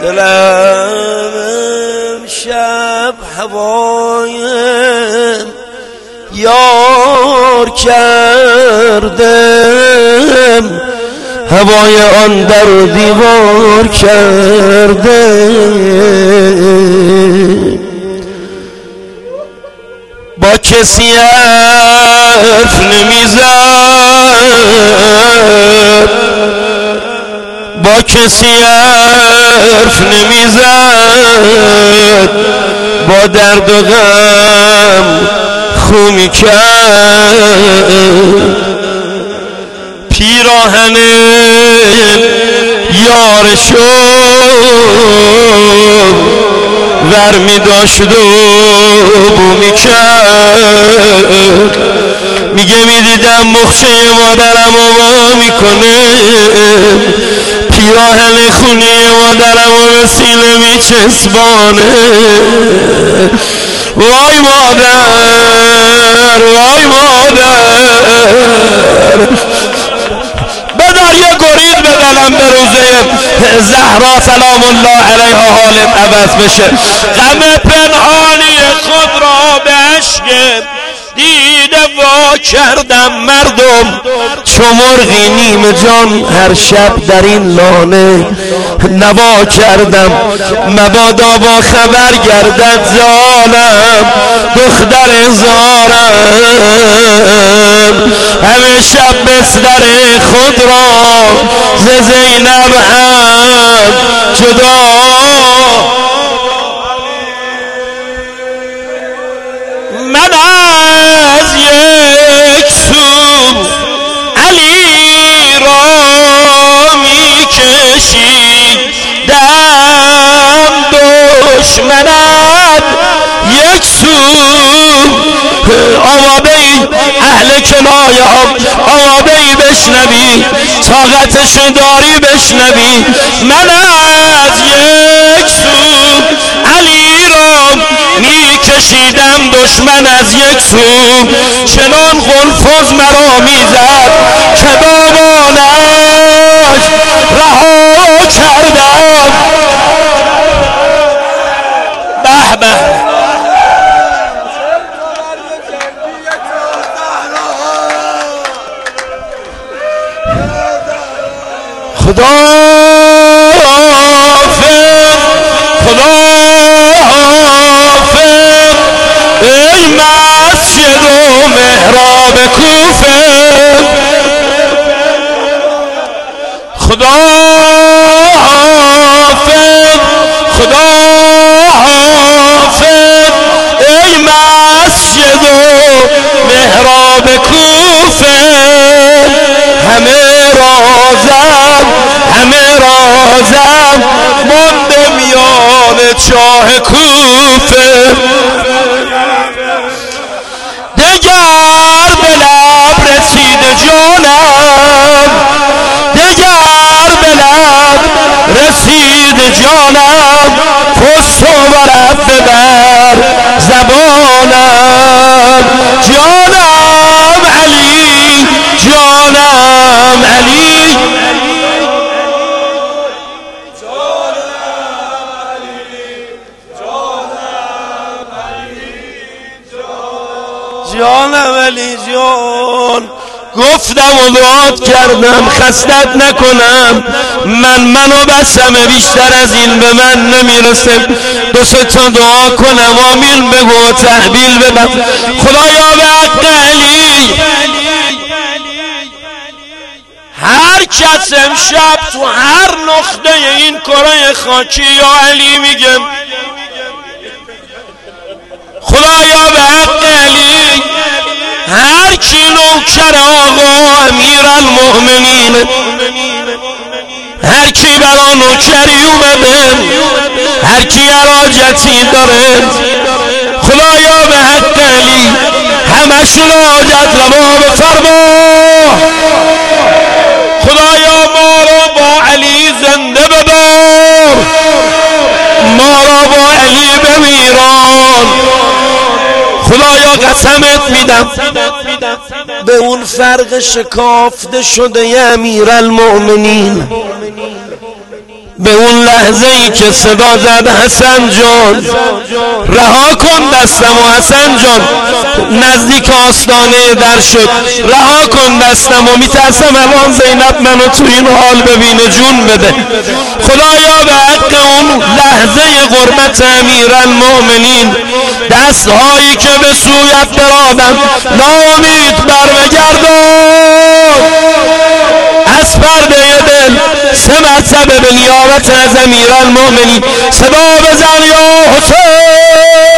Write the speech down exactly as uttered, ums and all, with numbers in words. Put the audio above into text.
دلم شب هوایم یار کردم، هوای آن در و دیوار کردم. با کسی حرف نمیزد، با کسی حرف نمیزد، با درد و غم خو میکرد. پیراهن یارشو ور می داشت و بو می کرد. میگه میدیدم مخچه مادرم و وا میکنه، پیراهن خونی مادرم و به سینه می چسبانه. وای مادر، وای مادر، بدار یه گریز بدلم به روزه زهرا سلام الله علیها حالت عوض بشه. غم پنهانی خود را به اشک دیده وا کردم مردم، چو مرغی نیمه جان هر شب در این لانه نوا کردم. مبادا با خبر گردد زالم دختر زارم، همه شب بستر خود را ز زینب هم جدا. من از یک سو علی را می کشیدم دشمنت، یک سو آوابه اهل کنایه ها آوابه بشنوی، طاقتش داری بشنوی. من از یک سو علی را می کشیدم دشمن از یک سو، چنان غلفوز مرا میزد که دامانش رها کردم. به به خدا حافظ، خدا حافظ، ای مسجد و محراب کوفه. خدا حافظ، خدا حافظ، ای مسجد و محراب کوفه. همه رازم همه رازم مانده میان چاه کوفه. دگر به لب رسید جانم، دگر به لب رسید جانم، پست و رفت بر زبانم. جانم علی، جانم علی، جانم علی جان. گفتم و دعات کردم خستت نکنم، من منو بسم، بیشتر از این به من نمیرسه. دو سه تا دعا کنم آمین بگو و تحویل بدم. خدایا به حق علی هر کس امشب تو هر نقطه این کره خاکی یا علی میگم، خدایا به حق علی هر کی نوکر آقا امیر المؤمنین، هر کی برا نوکری اومده، هر کی حاجتی داره، خدایا به حق علی همشون حاجت روا بفرما. خدایا ما را با علی زنده بدار، ما را با علی بمیران. خدایا قسمت میدم به اون فرق شکافته شده امیر المؤمنین، به اون لحظه ای که صدا زد حسن جان رها کن دستم و حسن جان نزدیک آستانه در شد رها کن دستم و میترسم الان زینب منو تو این حال ببینه جون بده. خدایا به حق اون لحظه غربت امیرالمؤمنین دستهایی که به سویت برادم ناامید بر بگردان از پرده دل سه مرتبه به نیابت از امیرالمؤمنین صدا بزن یا حسین